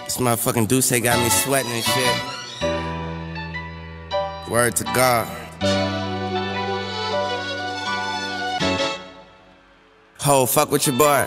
This motherfucking Deuce got me sweating and shit. Word to God. Ho, fuck with your boy.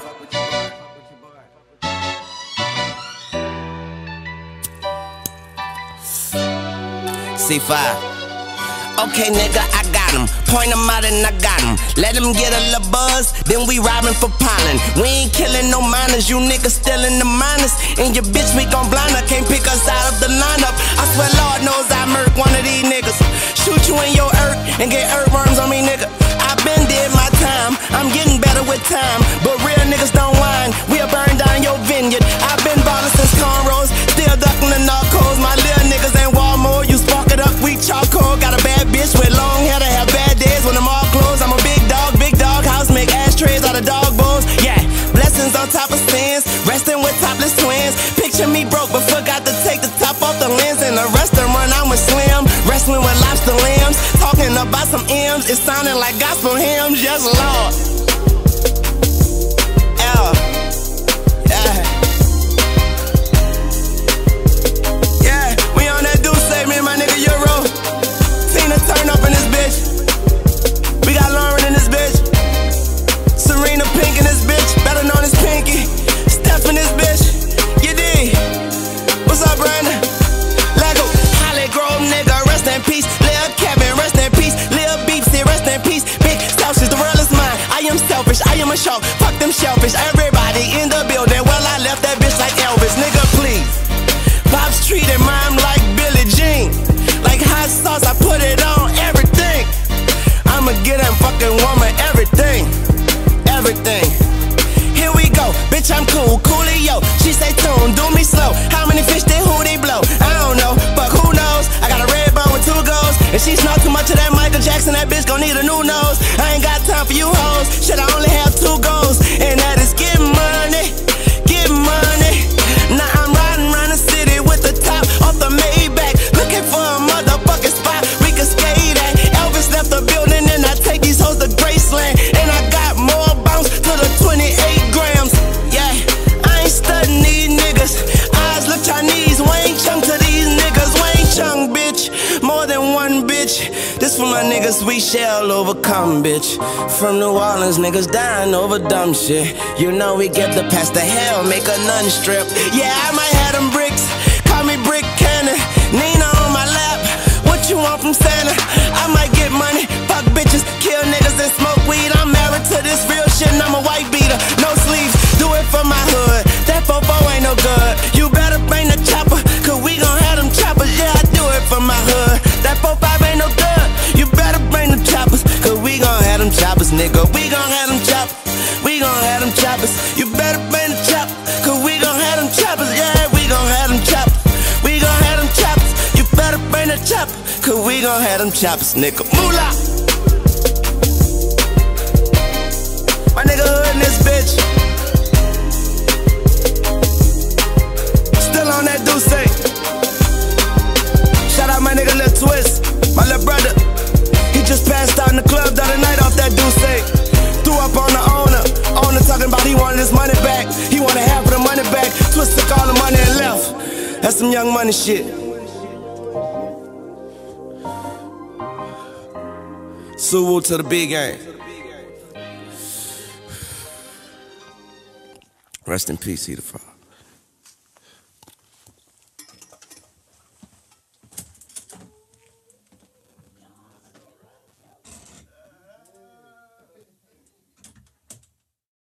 C5. Okay, nigga, I got him. Point him out and I got him. Let him get a little buzz, then we robbing for pollen. We ain't killing no minors, you niggas still in the minors. And your bitch, we gon' blind her, can't pick us out of the lineup. I swear, Lord knows I murk one of these niggas. Shoot you in your earth and get earthworms on me, nigga. I been did my time, I'm getting better with time. But real niggas don't whine, we'll burn down your vineyard. I've been ballin' since cornrows, still ducking the narcos. My little niggas ain't Walmart, you spark it up, we charcoal. Got a bad bitch with long hair to have bad days when them all closed. I'm a big dog house, make ashtrays out of dog bowls. Yeah, blessings on top of sins, resting with topless twins. Picture me broke but forgot to take the top off the lens. In a restaurant I'm with Slim, wrestling with lobster limbs, talking about some M's, it sounding like gospel hymns. Yes, Lord. Yeah, we on that Deuce, me and my nigga Euro. Tina turn up in this bitch. We got Lauren in this bitch. Serena Pink in this bitch, better known as Pinky. Steph in this bitch. You dig? What's up, Brandon? Lego, Holly Grove, nigga, rest in peace. Lil Kevin, rest in peace. Lil Beepsy, rest in peace. Big selfish, the world is mine. I am selfish, I am a shark. Fuck them shellfish. Everybody in the building. Well, I left that bitch like Elvis, nigga, please. Pops treated mine like Billie Jean. Like hot sauce, I put it on everything. I'ma get that fucking woman everything. Everything. Here we go, bitch, I'm cool, coolio. She say tune, do me slow. How many fish did Hootie blow? I don't know, but who knows? I got a red bone with 2 goals. If she snort too much of that Michael Jackson, that bitch gon' need a new nose. I ain't got time for you hoes. Shit, I only have 2 goals, and that is get money, get money. Now I'm riding around the city with the top off the Maybach, looking for a motherfucking spot we can skate at. Elvis left the building and I take these hoes to Graceland, and I got more bounce to the 28 grams. Yeah, I ain't studying these niggas. Eyes look Chinese, Wayne Chung to these niggas. Wayne Chung, bitch, more than one bitch. This for my niggas, we shall overcome, bitch. From New Orleans, niggas dying over dumb shit. You know we get the pass to hell, make a nun strip. Yeah, I might have them bricks, call me Brick Cannon. Nina on my lap, what you want from Santa? I might get money, fuck bitches, kill niggas and smoke weed. I'm married to this real shit and I'm a white beater. No sleeves, do it for my hood. That fofo ain't no good. You better bring the chopper, cause we gon' have them choppers. Yeah, I do it for my hood. That 4-5 ain't no good. You better bring the choppers, cause we gon' have them choppers, nigga. We gon' have them choppers. We gon' have them choppers. You better bring the chopper, cause we gon' have them choppers. Yeah, we gon' have them choppers. We gon' have them choppers. You better bring the chopper, cause we gon' have them choppers, nigga. Moolah. My nigga hood in this bitch. Still on that Deuce. Shout out my nigga Lil Twist, my little brother. He just passed out in the club the other night off that Deuce. Threw up on the owner. Owner talking about he wanted his money back. He wanted half of the money back. Twist took all the money and left. That's some Young Money shit. Suwu to the big game. Rest in peace, he the father.